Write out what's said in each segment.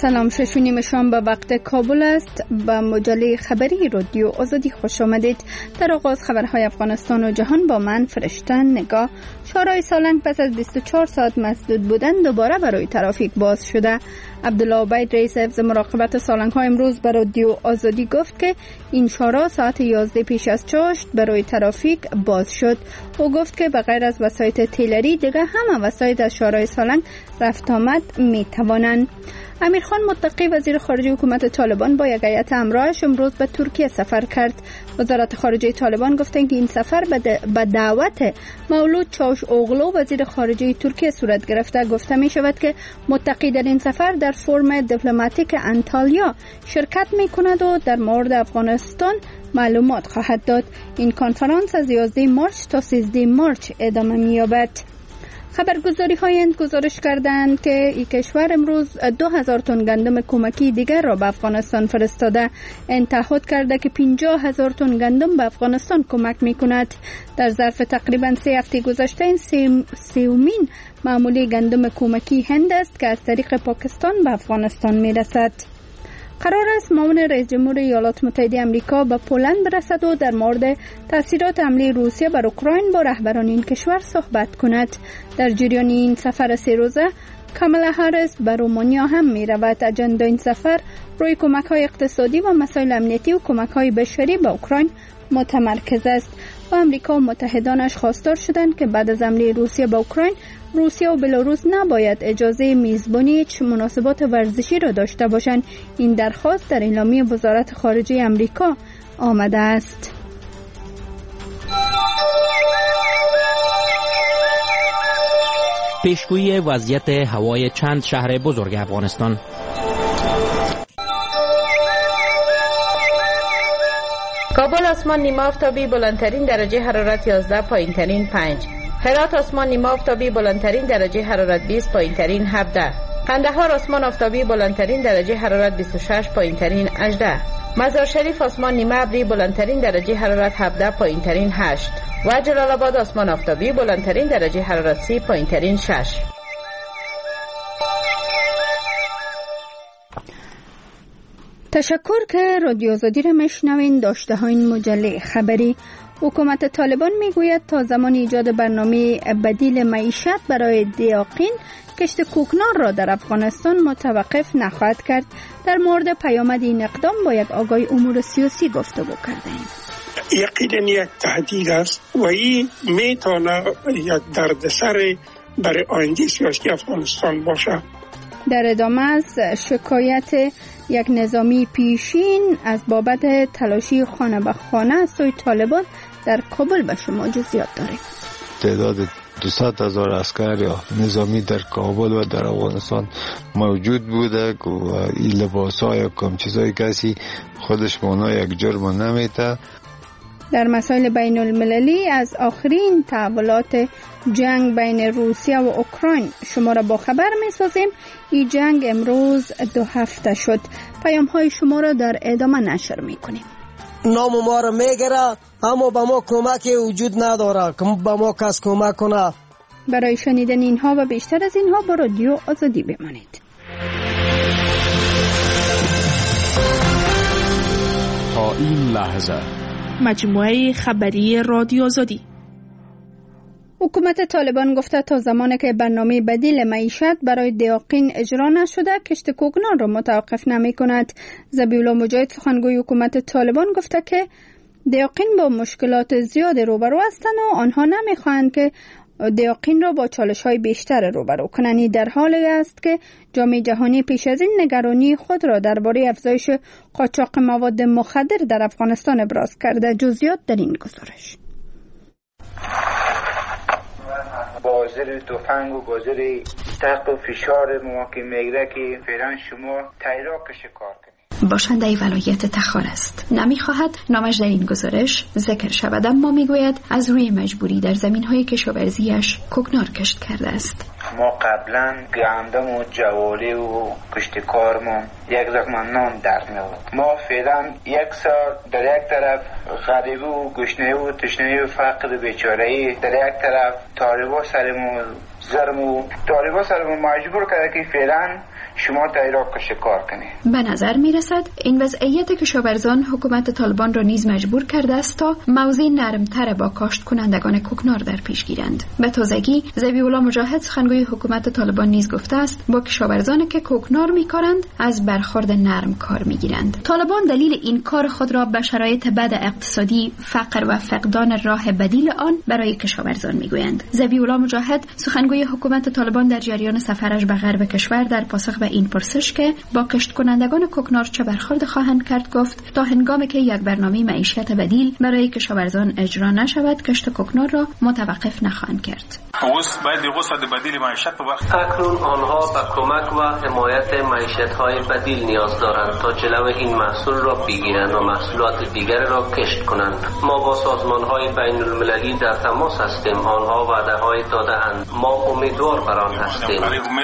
سلام، 6:30 شام به وقت کابل است. به مجله خبری رادیو آزادی خوش آمدید. در آغاز خبرهای افغانستان و جهان با من فرشته نگاه. شورای سالنگ پس از 24 ساعت مسدود بودن دوباره برای ترافیک باز شده. عبدالله عبید رئیس حفظ مراقبت سالنگ ها امروز به رادیو آزادی گفت که این شورا ساعت 11 پیش از چاشت برای ترافیک باز شد. او گفت که بغیر از وسایط تیلری دیگه همه وسایط از شورای سالنگ رفت آمد می توانند. امیرخان متقی وزیر خارجه حکومت طالبان با یک هیئت همراهش امروز به ترکیه سفر کرد. وزارت خارجه طالبان گفتند که این سفر به دعوت مولود چاوش اوغلو وزیر خارجه ترکیه صورت گرفته. گفته می شود که متقی در این سفر در فرم دیپلماتیک انتالیا شرکت می کند و در مورد افغانستان معلومات خواهد داد. این کنفرانس از 11 مارچ تا 13 مارچ ادامه می یابد. خبرگزاری های گزارش کردند که این کشور امروز 2000 تن گندم کمکی دیگر را به افغانستان فرستاده. این تعهد کرده که 50,000 تن گندم به افغانستان کمک می کند. در ظرف تقریبا 3 هفته گذشته این سومین معمولی گندم کمکی هند است که از طریق پاکستان به افغانستان می رسد. قرار است معاون رئیس جمهور ایالات متحده آمریکا به پولند برسد و در مورد تاثیرات حمله روسیه بر اوکراین با رهبران این کشور صحبت کند. در جریان این سفر 3 روزه کامالا هاریس به رومانیا هم می رود. اجندا این سفر روی کمک های اقتصادی و مسائل امنیتی و کمک های بشری به اوکراین متمرکز است. و آمریکا و متحدانش خواستار شدند که بعد از حمله روسیه به اوکراین، روسیه و بلاروس نباید اجازه میزبانی هیچ مناسبات ورزشی را داشته باشند. این درخواست در اعلامیه وزارت خارجه آمریکا آمده است. پیشگویی وضعیت هوای چند شهر بزرگ افغانستان. کابل آسمان نیمه آفتابی، بلندترین درجه حرارت 11، پایینترین 5. هرات آسمان نیمه آفتابی، بلندترین درجه حرارت 20، پایینترین 17. قندهار آسمان آفتابی، بلندترین درجه حرارت 26، پایینترین 18. مزار شریف آسمان نیمه ابری، بلندترین درجه حرارت 17، پایینترین 8. و جلال آباد آسمان آفتابی، بلندترین درجه حرارت 30، پایینترین 6. تشکر که رادیو آزادی را میشنوین. داشته ها این مجله خبری. حکومت طالبان میگوید تا زمان ایجاد برنامه بدیل معیشت برای دیاقین، کشت کوکنار را در افغانستان متوقف نخواهد کرد. در مورد پیامد این اقدام با یک آگاه امور سیاسی گفتگو کردیم. یقینا یک تهدید است و این میتونه یک دردسر برای آینده سیاسی افغانستان باشه. در ادامه از شکایت یک نظامی پیشین از بابت تلاشی خانه به خانه از سوی طالبان در کابل به شما جزئیات داریم. تعداد 200,000 عسکر یا نظامی در کابل و در افغانستان موجود بوده و این لباس‌ها یا کم چیزای کسی خودش به اونا یک جرم نمیته. در مسائل بین المللی از آخرین تحولات جنگ بین روسیه و اوکراین شما را با خبر می سازیم. این جنگ امروز 2 هفته شد. پیام های شما را در ادامه نشر می کنیم. نام ما را میگیره اما به ما کمکی وجود نداره که به ما کس کمک کنه. برای شنیدن اینها و بیشتر از اینها با رادیو آزادی بمانید. تا این لحظه مجموعه خبری رادیو آزادی. حکومت طالبان گفته تا زمانی که برنامه بدیل معیشت برای دیاقین اجرا نشده، کشت کوکنار را متوقف نمی کند. ذبیحالله مجاهد سخنگوی حکومت طالبان گفته که دیاقین با مشکلات زیاد روبرو هستند و آنها نمی خواهند که دیاقین را با چالش‌های بیشتر روبرو کنند. در حالی است که جامعه جهانی پیش از این نگرانی خود را درباره افزایش قاچاق مواد مخدر در افغانستان ابراز کرده. جزئیات در این گزارش. بازار تفنگ و بازار تحت فشار ما که میگره که فعلا شما تایراکش کار کنید. باشنده ولایت تخار است. نمیخواهد نامش در این گزارش ذکر شود، اما میگوید از روی مجبوری در زمینهای کشاورزیش کوکنار کشت کرده است. ما قبلا گندم و جواله و کشتکارمون یک زخم نان در میاد. ما فعلا 1 سال در یک طرف غریبه و گشنه و تشنه و فقر بیچاره‌ای، در یک طرف طالبا سرمون مجبور کرده که فعلا شما در عراق شکار کنید. به نظر می رسد این وضعیت کشاورزان حکومت طالبان را نیز مجبور کرده است تا موضع نرمتر با کاشت کنندگان کوکنار در پیش گیرند. به تازگی ذبیح الله مجاهد سخنگوی حکومت طالبان نیز گفته است با کشاورزانی که کوکنار می کارند از برخورد نرم کار می گیرند. طالبان دلیل این کار خود را به شرایط بد اقتصادی، فقر و فقدان راه بدیل آن برای کشاورزان می گویند. ذبیح الله مجاهد سخنگوی حکومت طالبان در جریان سفرش به غرب کشور در پاسخ به این پرسش که با کشت کنندگان کوکنار چه برخورد خواهند کرد گفت تا هنگامی که یک برنامه معیشت بدیل برای کشاورزان اجرا نشود کشت کوکنار را متوقف نخواهند کرد. اکنون آنها به کمک و حمایت معیشت‌های بدیل نیاز دارند تا جلو این محصول را بگیرند و محصولات دیگر را کشت کنند. ما با سازمان‌های بین‌المللی در تماس هستیم. آنها وعده‌های داده‌اند. ما امیدوار بر آن هستیم.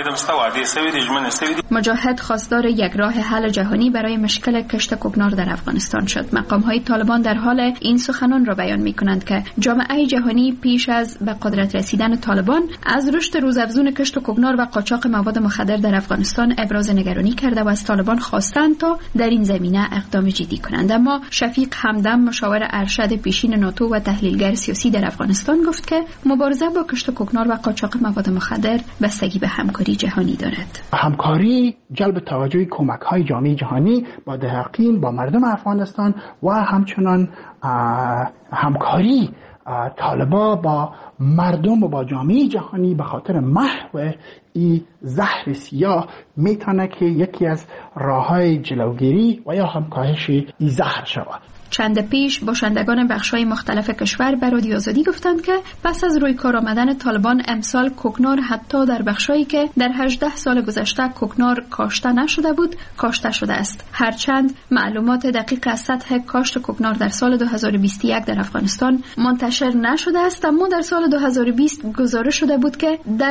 مجاهد خواستار یک راه حل جهانی برای مشکل کشت کوکنار در افغانستان شد. مقام‌های طالبان در حال این سخنان را بیان می‌کنند که جامعه جهانی پیش از به قدرت رسیدن طالبان از رشد روزافزون کشت کوکنار و قاچاق مواد مخدر در افغانستان ابراز نگرانی کرده و از طالبان خواستند تا در این زمینه اقدام جدی کنند. اما شفیق همدم مشاور ارشد پیشین ناتو و تحلیلگر سیاسی در افغانستان گفت که مبارزه با کشت کوکنار و قاچاق مواد مخدر بستگی به همکاری جهانی دارد. همکاری جلب توجه کمک‌های جامعه جهانی با دقیقین با مردم افغانستان و همچنان همکاری طالبا با مردم و با جامعه جهانی به خاطر محو این زهر سیاه میتونه که یکی از راه‌های جلوگیری و یا هم کاهش این زهر شود. چند پیش باشندگان بخش‌های مختلف کشور به رادیو آزادی گفتند که پس از روی کار آمدن طالبان امسال کوکنار حتی در بخشایی که در 18 سال گذشته کوکنار کاشته نشده بود کاشته شده است. هرچند معلومات دقیق از سطح کاشت کوکنار در سال 2021 در افغانستان منتشر نشده است، اما در سال 2020 گزارش شده بود که در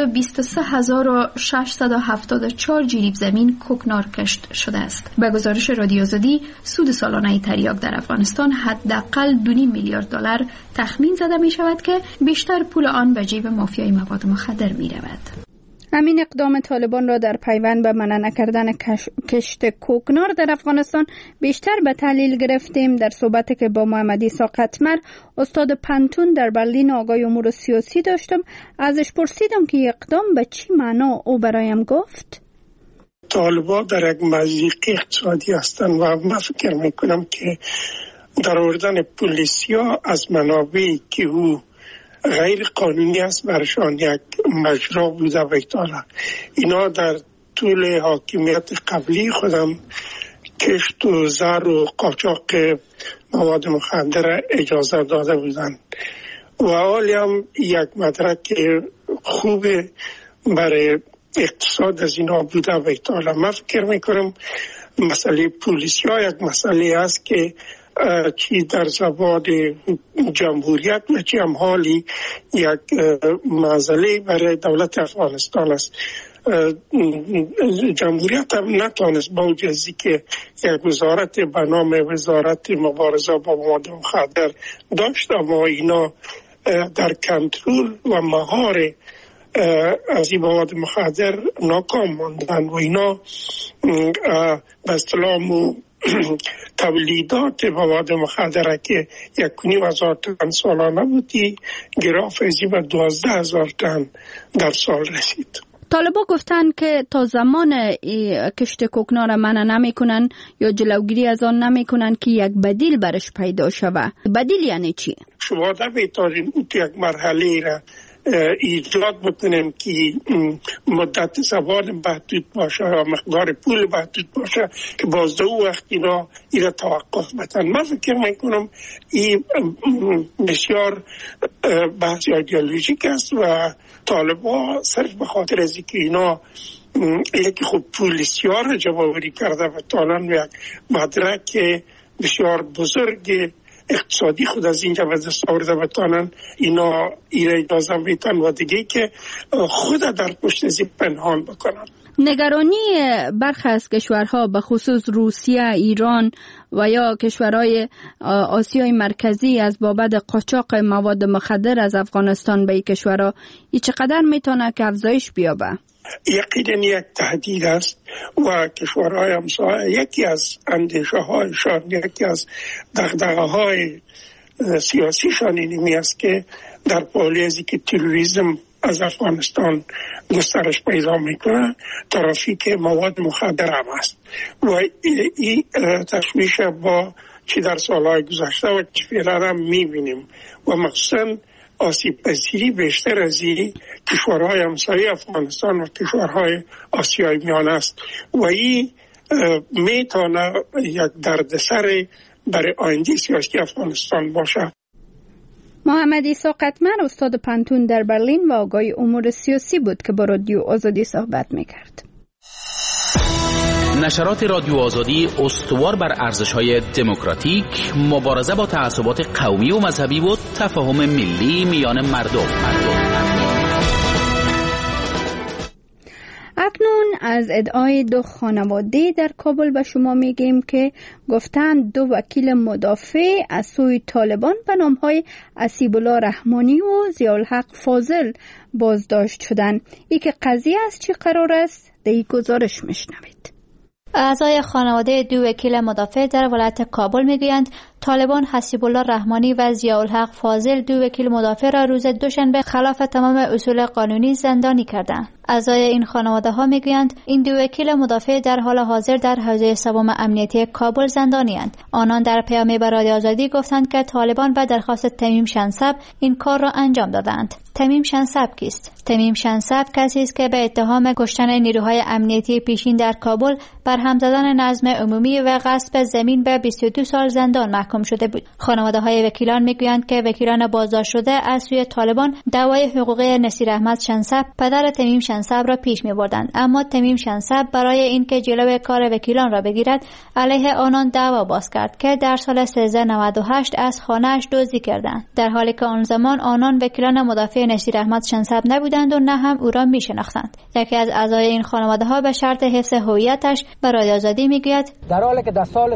223674 جریب زمین کوکنار کشت شده است. به گزارش رادیو آزادی سود سالانه تریاک در افغانستان حداقل 2.5 میلیارد دلار تخمین زده می شود که بیشتر پول آن به جیب مافیای مواد مخدر می رود. همین اقدام طالبان را در پیوند به منع نکردن کشت کوکنار در افغانستان بیشتر به تحلیل گرفتیم. در صحبتی که با محمد عیسی قطمر استاد پنتون در برلین آقای امور سیاسی داشتم، ازش پرسیدم که اقدام به چی معنا او برایم گفت. طالبان در یک مضیق اقتصادی هستند و من فکر میکنم که در آوردن پلیسیا از منابعی که او غیر قانونی است برشان یک مجرا بوده و ایتالا. اینا در طول حاکمیت قبلی خودم کشت و زر و قاچاق مواد مخدر اجازه داده بودند و حالی هم یک مدرک خوب برای اقتصاد از اینا بوده و ایتالا. من فکر میکنم مسئله پولیسیا یک مسئله است که چی در زبان جمهوریت و چی هم حالی یک مسئله برای دولت افغانستان است. جمهوریت هم نتانست با وجودی که یک وزارت به نام وزارت مبارزه با مواد مخدر داشت، اما اینا در کنترل و مهار از این مواد مخدر ناکام ماندن و اینا به اصطلاح تولیدات مواد مخدر که 1,500 تن سالانه بودی گراف ازی به 12,000 تن در سال رسید. طالبان گفتن که تا زمان کشت کوکنار منع نمیکنن یا جلوگیری از آن نمیکنن که یک بدیل برش پیدا شود. بدیل یعنی چی؟ شما نمیتونین یک مرحله را ایجاد بکنیم که مدت زمان محدود باشه و مقدار پول محدود باشه که باز دو وقت اینا توقف بدن. من فکر میکنم این بسیار بحث ایدئولوژیک است و طالبان صرف به خاطر از اینکه اینا یکی خوب پولیسیا را جمع‌آوری کرده و طالبان یک مدرک بسیار بزرگ اقتصادی خود از اینجا به دست آورده بتانن اینا اجازه میتن و دیگه که خود در پشت زیر پنهان بکنن. نگرانی برخی از کشورها به خصوص روسیه، ایران و یا کشورهای آسیای مرکزی از بابت قاچاق مواد مخدر از افغانستان به این کشورها چقدر میتونه که افزایش بیابه؟ یقینا یک تهدید است و کشورهای همسایه یکی از اندیشه هایشان، یکی از دغدغه های سیاسیشان اینمی است که در پالیزی که تروریسم از افغانستان گسترش پیدا میکنه، ترافیک مواد مخدر هم است و این تشویش با چی در سالهای گذشته و چی فعلا هم میبینیم و مخصوصا آسیب پذیری بیشتر از این کشورهای همسایه افغانستان و کشورهای آسیای میانه است و این میتونه یک دردسر برای آینده سیاسی افغانستان باشه. محمد عیسی قطمر استاد پانتون در برلین و آگای امور سیاسی بود که با رادیو آزادی صحبت میکرد. نشرات رادیو آزادی استوار بر ارزش‌های دموکراتیک، مبارزه با تعصبات قومی و مذهبی و تفاهم ملی میان مردم. اکنون از ادعای 2 خانواده در کابل به شما میگیم که گفتند 2 وکیل مدافع از سوی طالبان به نامهای اسیب‌الله رحمانی و ضیاءالحق فاضل بازداشت شدند. ای که قضیه از چی قرار است؟ در این گزارش میشنوید. اعضای خانواده 2 وکیل مدافع در ولایت کابل میگویند طالبان حسیب‌الله رحمانی و ضیاءالحق فاضل 2 وکیل مدافع را روز دوشنبه خلاف تمام اصول قانونی زندانی کردند. اعضای این خانواده ها میگویند این 2 وکیل مدافع در حال حاضر در حوزه سوم امنیتی کابل زندانی اند. آنان در پیامی به رادیو آزادی گفتند که طالبان به درخواست تمیم شنسب این کار را انجام دادند. تمیم شنسب کیست؟ تمیم شنسب کسی است که به اتهام کشتن نیروهای امنیتی پیشین در کابل، برهم زدن نظم عمومی و غصب زمین به 22 سال زندان محکوم شده بود. خانواده های وکیلان میگویند که وکیلان بازداشت شده از سوی طالبان دعوای حقوقی نصیر احمد شنسب پدر تمیم شنسب را پیش می‌بردند، اما تمیم شنسب برای اینکه جلوی کار وکیلان را بگیرد علیه آنان دعوا باز کرد که در سال 1398 از خانه‌اش دزدی کردند، در حالی که آن زمان آنان وکیلان مدافع نصیر احمد شنسب نبودند و نه هم او را می‌شناختند. یکی از اعضای این خانواده‌ها به شرط حفظ هویتش به رادیو آزادی میگوید در حالی که در سال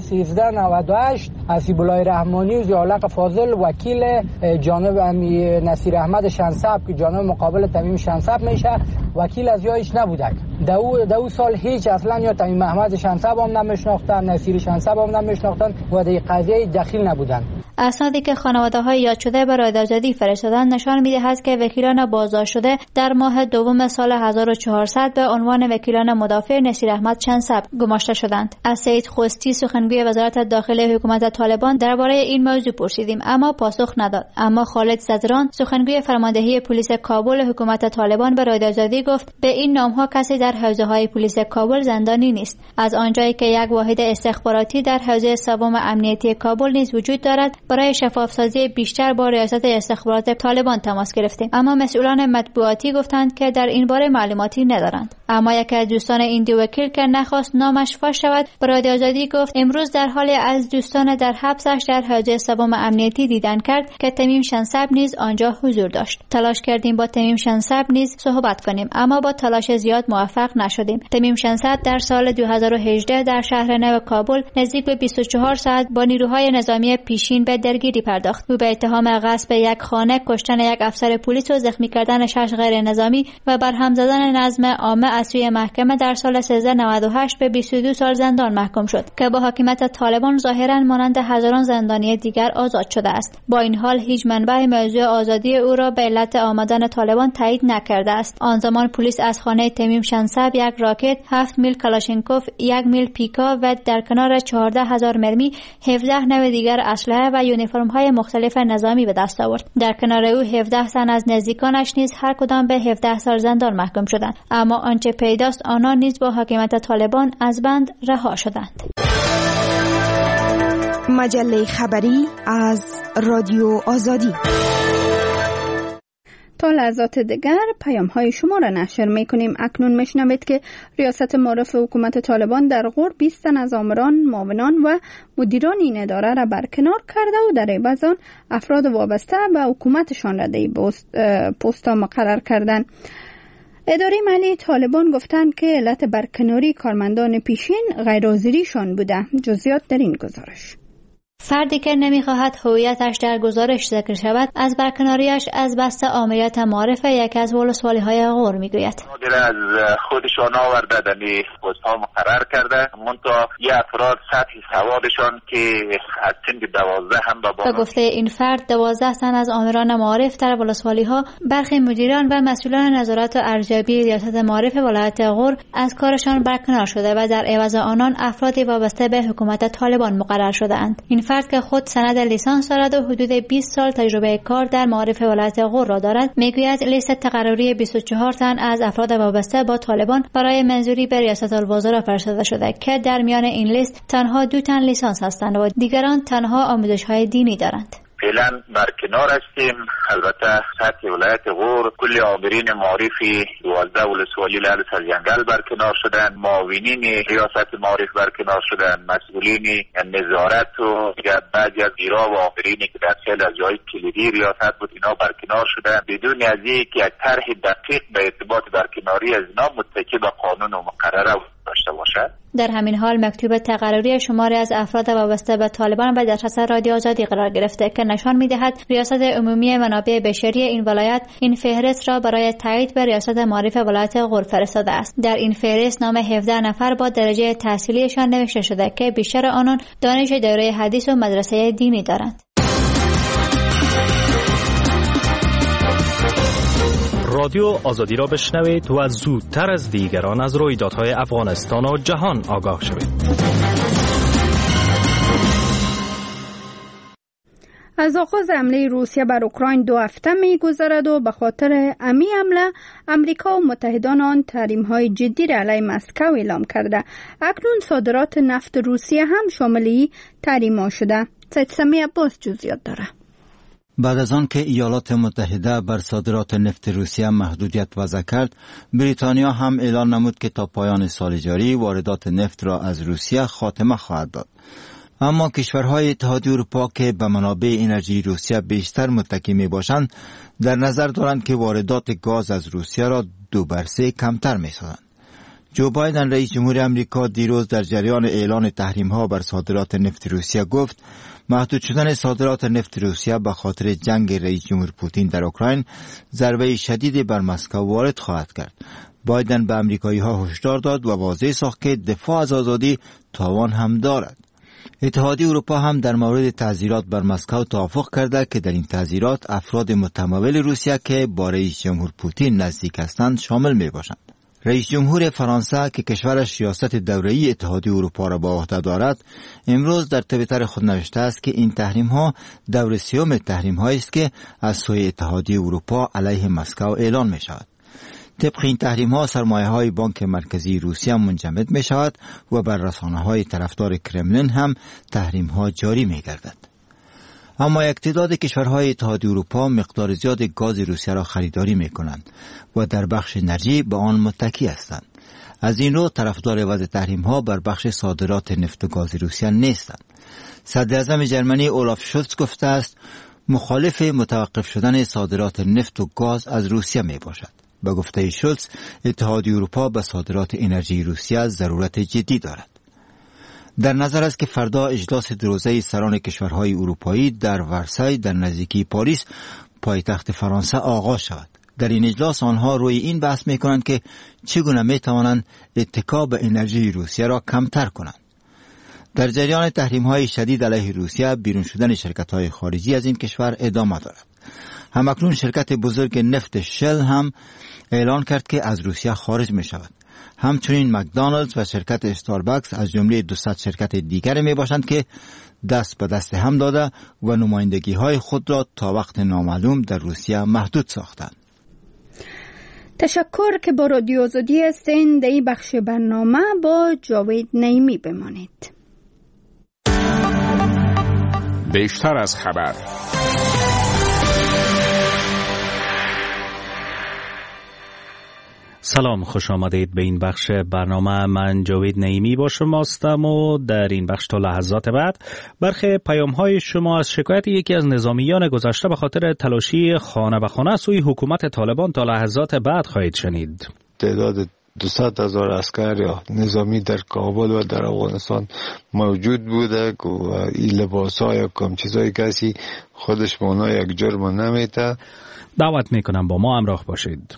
1398 حسیب‌الله رحمانی و ضیاءالحق فاضل وکیل جانب نصیر احمد شنسب که جانب مقابل تمیم شنسب میشه وکیل از یایش نبودند. دو سال هیچ اصلا یا تمیم احمد شنسب هم نمیشناختن، نصیر شنسب هم نمیشناختن و در قضیه دخیل نبودند. اسنادی که خانواده‌های یاد شده به رادیو آزادی فرستادند نشان می‌دهد که وکیلان بازداشت شده در ماه دوم سال 1400 به عنوان وکیلان مدافع نصیر احمد شنسب گماشته شدند. از سید خوستی سخنگوی وزارت داخلی حکومت طالبان درباره این موضوع پرسیدیم اما پاسخ نداد. اما خالد زدران سخنگوی فرماندهی پلیس کابل حکومت طالبان به رادیو آزادی گفت به این نام‌ها کسی در حوزه‌های پلیس کابل زندانی نیست. از آنجایی که یک واحد استخباراتی در حوزه سوم امنیتی کابل نیز وجود دارد، برای شفافسازی بیشتر با ریاست استخبارات طالبان تماس گرفتیم، اما مسئولان مطبوعاتی گفتند که در این باره معلوماتی ندارند. اما یکی از دوستان این 2 وکیل که نخواست نامش فاش شود به رادیو آزادی گفت امروز در حالی از دوستان در حبسش در حوزه سوم امنیتی دیدن کرد که تمیم شنسب نیز آنجا حضور داشت. تلاش کردیم با تمیم شنسب نیز صحبت کنیم اما با تلاش زیاد موفق نشدیم. تمیم شنسب در سال 2018 در شهر نو کابل نزدیک به 24 ساعت با نیروهای نظامی پیشین به درگیری پرداخت. او به اتهام غصب یک خانه، کشتن یک افسر پلیس و زخمی کردن 6 غیر نظامی و برهم زدن نظم عامه از سوی محکمه در سال 1398 به 22 سال زندان محکوم شد که با حاکمیت طالبان ظاهرا مانند هزاران زندانی دیگر آزاد شده است. با این حال هیچ منبع موضوع آزادی او را به علت آمدن طالبان تایید نکرده است. آن زمان پلیس از خانه تمیم شنسب 1 راکت، 7 میل کلاشینکوف، 1 میل پیکا و در کنار 14,000 مرمی 17 نوع دیگر اسلحه و یونیفرم‌های مختلف نظامی به دست آورد. در کنار او 17 تن از نزدیکانش نیز هر کدام به 17 سال زندان محکوم شدند. اما آنچه پیداست آنان نیز با حاکمیت طالبان از بند رها شدند. مجله خبری از رادیو آزادی. تا لحظات دیگر پیام‌های شما را نشر می‌کنیم. اکنون می‌شنوید که ریاست معرف حکومت طالبان در غور 20 تن از آمران، معاونان و مدیران این اداره را برکنار کرده و در عوض آن افراد وابسته به حکومتشان را در پست‌ها مقرر کردند. اداره مالی طالبان گفتند که علت برکناری کارمندان پیشین غیرحاضریشان بوده. جزئیات در این گزارش. فردی که نمیخواهد هویتش در گزارش ذکر شود از برکناریش از بسته آمریت معارف یکی از ولسوالی‌های غور میگوید. از خودشان آورده دنی پست‌ها مقرر کرده، منتها یه افراد سطح سوادشان که از سن 12 هم به گفته این فرد 12 تن از آمران معارف در ولسوالی‌ها برخی مدیران و مسئولان نظارت و ارزیابی ریاست معارف ولایت غور از کارشان برکنار شده و در عوض آنان افرادی وابسته به حکومت طالبان مقرر شده‌اند. این فرد که خود سند لیسانس دارد و حدود 20 سال تجربه کار در معارف ولایت غور را دارد، میگوید لیست تقرری 24 تن از افراد وابسته با طالبان برای منظوری به ریاست الوزراء فرستاده شده که در میان این لیست تنها 2 تن لیسانس هستند و دیگران تنها آموزش‌های دینی دارند. فعلا برکنار هستیم. البته سطح ولایت غور کل آمرین معارفی 12 ولسوالی لعل سرجنگل برکنار شدن، معاونین ریاست معارف برکنار شدن، مسئولین نظارت و بعضی از ایرا و آمرینی که در خیلی از جای کلیدی ریاست بود اینا برکنار شدن بدون از اینکه یک طرح دقیق به ارتباط برکناری از اینا متکی به قانون و مقرره داشته باشد. در همین حال مکتوب تقرری شماری از افراد وابسته به طالبان به دسترس رادیو آزادی قرار گرفته که نشان می‌دهد ریاست عمومی منابع بشری این ولایت این فهرست را برای تایید به ریاست معارف ولایت غور فرستاده است. در این فهرست نام 17 نفر با درجه تحصیلیشان نوشته شده که بیشتر آنان دانش دوره حدیث و مدرسه دینی دارند. رادیو آزادی را بشنوید و زودتر از دیگران از رویدادهای افغانستان و جهان آگاه شوید. از آغاز حمله روسیه بر اوکراین 2 هفته می‌گذرد و به خاطر امی حمله امریکا و متحدان آن تحریم‌های جدی را علیه مسکو اعلام کرده. اکنون صادرات نفت روسیه هم شامل تحریم‌ها شده. سید سمی عباس جزئیات داره. بعد از آن که ایالات متحده بر صادرات نفت روسیه محدودیت وضع کرد، بریتانیا هم اعلان نمود که تا پایان سال جاری واردات نفت را از روسیه خاتمه خواهد داد. اما کشورهای اتحادیه اروپا که به منابع انرژی روسیه بیشتر متکی می باشند، در نظر دارند که واردات گاز از روسیه را 2 بر 3 کمتر می سازند. جو بایدن رئیس جمهور آمریکا دیروز در جریان اعلان تحریم‌ها بر صادرات نفت روسیه گفت محدود شدن صادرات نفت روسیه به خاطر جنگ رئیس جمهور پوتین در اوکراین ضربه شدیدی بر مسکو وارد خواهد کرد. بایدن به آمریکایی‌ها هشدار داد و واضح ساخت که دفاع از آزادی تاوان هم دارد. اتحادیه اروپا هم در مورد تعزیرات بر مسکو توافق کرده که در این تعزیرات افراد متمول روسیه که با رئیس جمهور پوتین نزدیک هستند شامل می باشند. رئیس جمهور فرانسه که کشورش ریاست دوره‌ای اتحادیه اروپا را به عهده دارد، امروز در توییتر خود نوشته است که این تحریم‌ها دور سوم تحریم‌هایی است که از سوی اتحادیه اروپا علیه مسکو اعلان می‌شود. طبق این تحریم‌ها سرمایه‌های بانک مرکزی روسیه منجمد می‌شود و بر رسانه‌های طرفدار کرملین هم تحریم‌ها جاری می‌گردد. اما یک تعداد کشورهای اتحادیه اروپا مقدار زیاد گاز روسیه را خریداری می‌کنند و در بخش انرژی به آن متکی هستند. از این رو طرفدار وضع تحریم‌ها بر بخش صادرات نفت و گاز روسیه نیستند. صدراعظم جرمنی اولاف شولز گفته است مخالف متوقف شدن صادرات نفت و گاز از روسیه میباشد. به گفته شولز اتحادیه اروپا به صادرات انرژی روسیه ضرورت جدی دارد. در نظر است که فردا اجلاس 2 روزه سران کشورهای اروپایی در ورسای در نزدیکی پاریس پایتخت فرانسه آغاز شود. در این اجلاس آنها روی این بحث می‌کنند که چگونه می‌توانند اتکا به انرژی روسیه را کمتر کنند. در جریان تحریم‌های شدید علیه روسیه بیرون شدن شرکت‌های خارجی از این کشور ادامه دارد. همکنون شرکت بزرگ نفت شل هم اعلان کرد که از روسیه خارج می‌شود. همچنین مکدونالدز و شرکت استاربکس از جمله 200 شرکت دیگر می باشند که دست به دست هم داده و نمایندگی‌های خود را تا وقت نامعلوم در روسیه محدود ساختند. تشکر که با رادیو آزادی هستین. در این بخش برنامه با جاوید نعیمی بمانید. بیشتر از خبر. سلام، خوش آمدید به این بخش برنامه. من جاوید نعیمی با شماستم و در این بخش تا لحظات بعد برخی پیام‌های شما از شکایت یکی از نظامیان گذشته به خاطر تلاشی خانه به خانه سوی حکومت طالبان تا لحظات بعد خواهید شنید. تعداد 200,000 عسکر یا نظامی در کابل و در افغانستان موجود بوده و این لباس ها یا کم چیزای کسی خودش مونا یک جرم نمیته. دعوت میکنم با ما همراه باشید.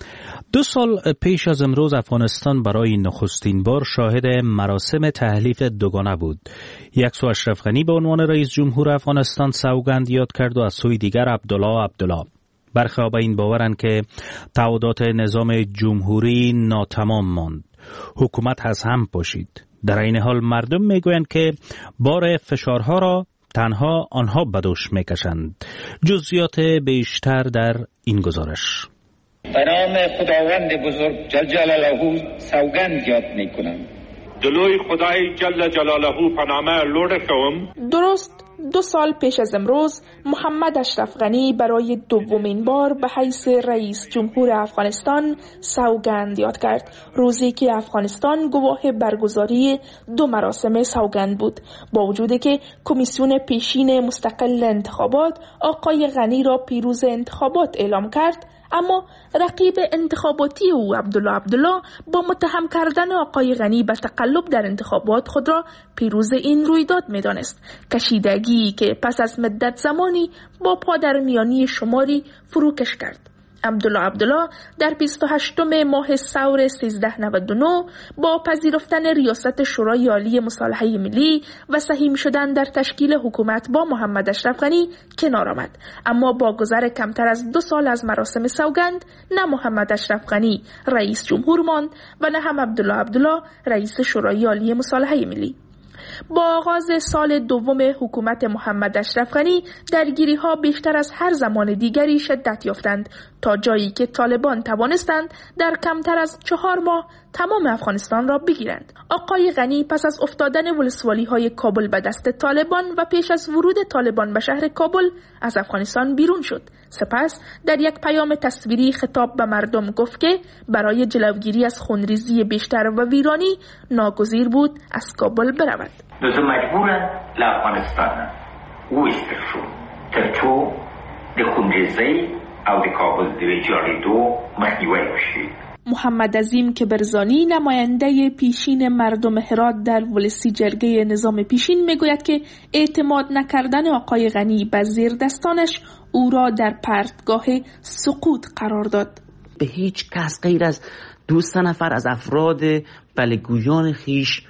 2 سال پیش از امروز افغانستان برای نخستین بار شاهد مراسم تحلیف دوگانه بود. یک سو اشرف غنی به عنوان رئیس جمهور افغانستان سوگند یاد کرد و از سوی دیگر عبدالله. برخی به این باورند که تعهدات نظام جمهوری ناتمام ماند. حکومت از هم پاشید. در این حال مردم میگویند که بار فشارها را تنها آنها به دوش میکشند. جزئیات بیشتر در این گزارش. به نام خداوند بزرگ جل جلاله سوگند یاد میکنم. جلوی خدای جل جلاله پنامه لوده کوم. درست 2 سال پیش از امروز محمد اشرف غنی برای دومین بار به حیث رئیس جمهور افغانستان سوگند یاد کرد، روزی که افغانستان گواه برگزاری 2 مراسم سوگند بود. با وجودی که کمیسیون پیشین مستقل انتخابات آقای غنی را پیروز انتخابات اعلام کرد، اما رقیب انتخاباتی او عبدالله با متهم کردن آقای غنی به تقلب در انتخابات خود را پیروز این رویداد می‌دانست. کشیدگی که پس از مدت زمانی با پادرمیانی شماری فروکش کرد. عبدالله در 28 ماه ثور 1399 با پذیرفتن ریاست شورای عالی مصالحه ملی و سهیم شدن در تشکیل حکومت با محمد اشرف غنی کنار آمد. اما با گذر کمتر از 2 سال از مراسم سوگند، نه محمد اشرف غنی رئیس جمهور ماند و نه هم عبدالله رئیس شورای عالی مصالحه ملی. با آغاز سال دوم حکومت محمد اشرف غنی درگیری‌ها بیشتر از هر زمان دیگری شدت یافتند تا جایی که طالبان توانستند در کمتر از 4 ماه تمام افغانستان را بگیرند. آقای غنی پس از افتادن ولسوالی‌های کابل به دست طالبان و پیش از ورود طالبان به شهر کابل از افغانستان بیرون شد. سپس در یک پیام تصویری خطاب به مردم گفت که برای جلوگیری از خونریزی بیشتر و ویرانی ناگزیر بود از کابل برود. دوستو مجبورن لافغانستان ویستر شو ترچو د خونریزی او د کابل د ویجاریدو مخنیوی وشي. محمد عظیم کبرزانی نماینده پیشین مردم هرات در ولسی جرگه نظام پیشین میگوید که اعتماد نکردن آقای غنی به زیر دستانش او را در پرتگاه سقوط قرار داد. به هیچ کس غیر از 2 نفر از افراد بلگویان خیش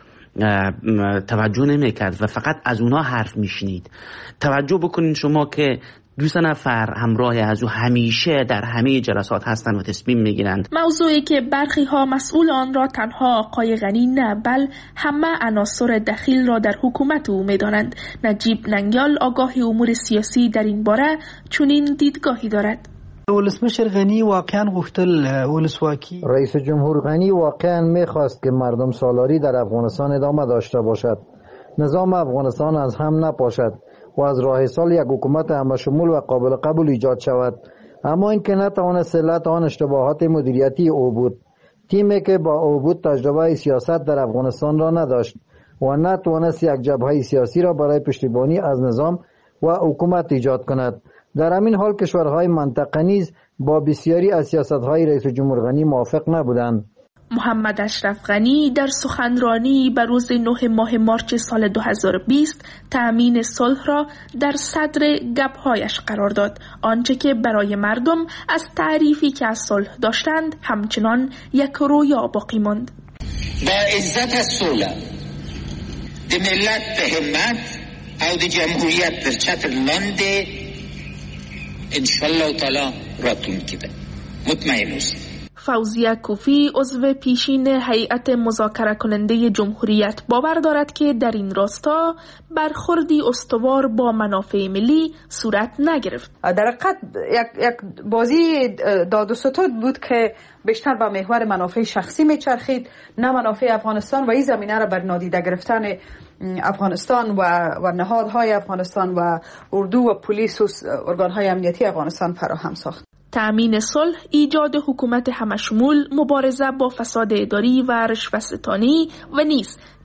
توجه نمیکرد و فقط از اونها حرف میشنید. توجه بکنین شما که 2 نفر همراه از او همیشه در همه جلسات هستند و تصمیم میگیرند. موضوعی که برخی ها مسئول آن را تنها آقای غنی نه بل همه عناصر دخیل را در حکومت او میدانند. نجیب ننگیال آگاه امور سیاسی در این باره چنین دیدگاهی دارد. ولسمشر غنی واقعا گفتل ولسواکی. رئیس جمهور غنی واقعا میخواست که مردم سالاری در افغانستان ادامه داشته باشد، نظام افغانستان از هم نپاشد و از راه سال یک حکومت همشمول و قابل قبول ایجاد شود. اما این که نتوانست علت آن اشتباهات مدیریتی او بود. تیمی که با او بود تجربه سیاست در افغانستان را نداشت و نتوانست یک جبهه سیاسی را برای پشتیبانی از نظام و حکومت ایجاد کند. در همین حال کشورهای منطقه نیز با بسیاری از سیاست‌های رئیس جمهور غنی موافق نبودند. محمد اشرف غنی در سخنرانی بر روز 9 ماه مارچ سال 2020 تأمین صلح را در صدر گپ‌هایش قرار داد، آنچه که برای مردم از تعریفی که از صلح داشتند همچنان یک رویا باقی ماند. با عزت از صلح د ملت به همت او د جمهوریت در چتر لاندې انشالله تعالی راتون کده مطمئن است. فوزیه کوفی عضو پیشین هیئت مذاکره کننده جمهوریت باور دارد که در این راستا برخوردی استوار با منافع ملی صورت نگرفت. در حقیقت یک بازی داد و ستد بود که بیشتر با محور منافع شخصی میچرخید، نه منافع افغانستان و این زمینه را بر نادیده گرفتن افغانستان و نهادهای افغانستان و اردو و پلیس و ارگانهای امنیتی افغانستان فراهم ساخت. تأمین صلح، ایجاد حکومت همشمول، مبارزه با فساد اداری و رشوه‌ستانی و نیز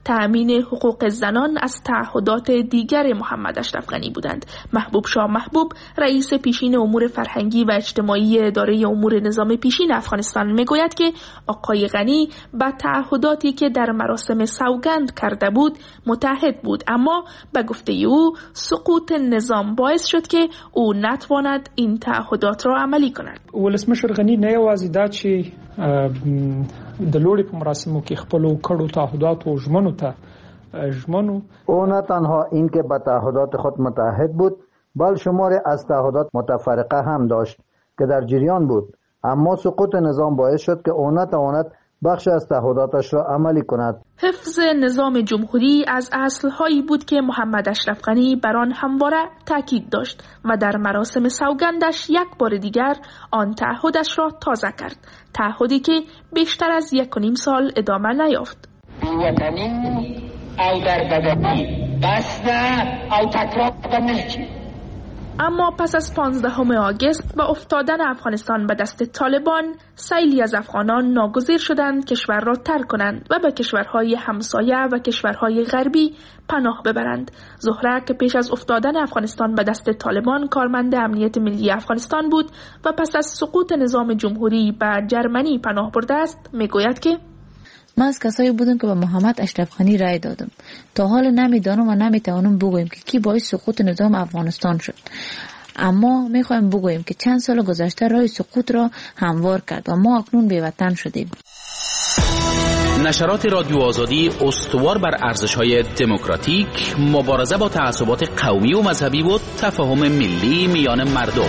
تأمین حقوق زنان از تعهدات دیگر محمد اشرف غنی بودند. محبوب شاه محبوب، رئیس پیشین امور فرهنگی و اجتماعی اداره امور نظام پیشین افغانستان میگوید که آقای غنی با تعهداتی که در مراسم سوگند کرده بود متحد بود، اما به گفته او سقوط نظام باعث شد که او نتواند این تعهدات را عملی کند. ولسمشر غنی نه یوازې دا چې د لوړې په مراسمو کې خپلو کړو تعهداتو ژمنو او نه تنها این که به تعهدات خود متحد بود، بل شماری از تعهدات متفرقه هم داشت که در جریان بود، اما سقوط نظام باعث شد که او نتواند بخش از تعهداتش را عملی کند. حفظ نظام جمهوری از اصلهایی بود که محمد اشرف غنی بر آن همواره تاکید داشت و در مراسم سوگندش یک بار دیگر آن تعهدش را تازه کرد، تعهدی که بیشتر از 1.5 سال ادامه نیافت. بی‌وطنی او در بدنی قصد او تکرار نمی‌کنیم. اما پس از 15 آگوست و افتادن افغانستان به دست طالبان، سیلی از افغانان ناگزیر شدند کشور را ترک کنند و به کشورهای همسایه و کشورهای غربی پناه ببرند. زهره که پیش از افتادن افغانستان به دست طالبان کارمند امنیت ملی افغانستان بود و پس از سقوط نظام جمهوری به جرمنی پناه برده است، میگوید که من از کسایی بودم که به محمد اشرف غنی رای دادم. تا حال نمیدانم و نمیتوانم بگویم که کی باعث سقوط نظام افغانستان شد، اما میخوایم بگویم که چند سال گذشته راه سقوط را هموار کرد و ما اکنون بی‌وطن شدیم. نشرات رادیو آزادی استوار بر ارزش‌های دموکراتیک، مبارزه با تعصبات قومی و مذهبی و تفاهم ملی میان مردم.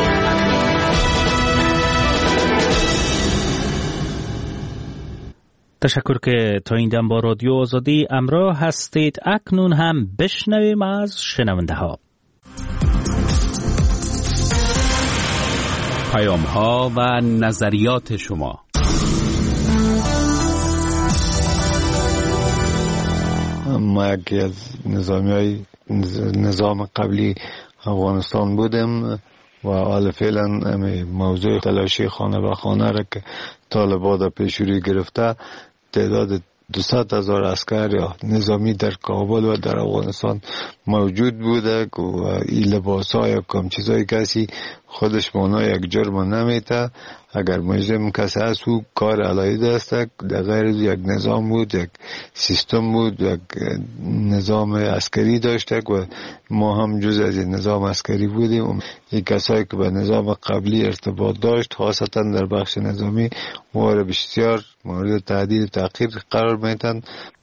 تشکر که تا این دم با رادیو آزادی همراه هستید. اکنون هم بشنویم از شنونده ها. پیام ها و نظریات شما. ما یکی از نظام قبلی افغانستان بودم و حال فعلا موضوع تلاشی خانه به خانه را که طالبان در پیشروی گرفته، تعداد 200,000 عسکر یا نظامی در کابل و در افغانستان موجود بوده و این لباس ها یا کم چیزای کسی خودش مانا یک جرم نمیته. اگر مجرم کسی هست او کار علایده است، در غیر یک نظام بود، یک سیستم بود، یک نظام عسکری داشته و ما هم جز از این نظام عسکری بودیم. این کسایی که به نظام قبلی ارتباط داشت خاصتا در بخش نظامی مورد بسیار مورد تهدید و تحقیر قرار میتن.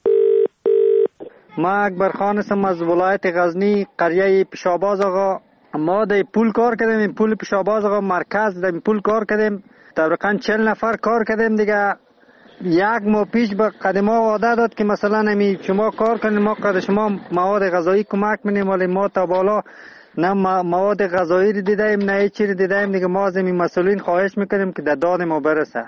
ما اکبر خان هستم از ولایت غزنی، قریه پیشاباز آقا. ما در پول کار کردیم، این پول پیشاباز آقا مرکز در پول کار کردیم، تقریبا 40 نفر کار کردیم دیگه. یک ماه پیش به قدما وعده داد که مثلا شما کار کنید، ما قد شما مواد غذایی کمک می‌کنیم، ولی ما تا بالا نه مواد غذایی رو دیدیم نه هیچ چیزی دیدیم دیگه. ما از این مسئولین خواهش میکنیم که در داد ما برسه.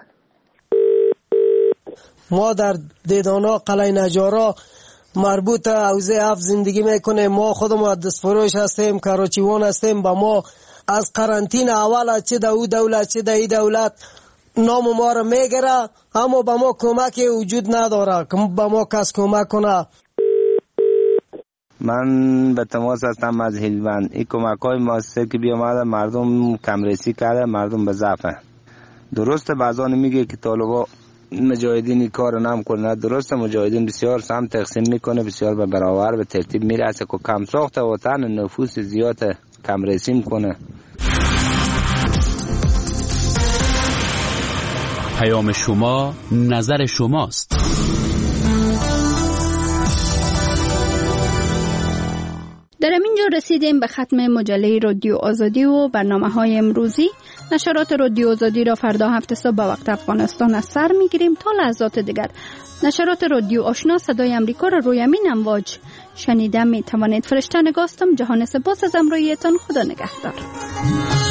ما در دیدانا قلعه نجارا مربوط حوزه 7 زندگی میکنیم. ما خودمون دستفروش هستیم، کراچیوان هستیم. با ما از قرنطینه اول چه در او دولت چه در این دولت نام ما را میگیره، اما با ما کمکی وجود نداره که با ما کس کمک کنه. من به تماس هستم از هلوند. این کمک های مؤثر که بیامده مردم کمرسی کرده، مردم به ضعفه. درسته بعضان میگه که طالبا مجاهدین کار نم کنه، درسته مجاهدین بسیار سم تقسیم میکنه، بسیار به برابر به ترتیب میرسه که کم ساخت وطن نفوس زیاد کمرسی میکنه. پیام شما نظر شماست. در همینجا رسیدیم به ختم مجله رادیو آزادی و برنامه‌های امروزی. نشرات رادیو آزادی را فردا هفته صبح به وقت افغانستان از سر میگیریم تا لحظات دیگر. نشرات رادیو آشنا صدای امریکا را روی همین امواج شنیده می توانید. فرشته نگاستم. جهان سپاس از همراهیتان. خدا نگهدار.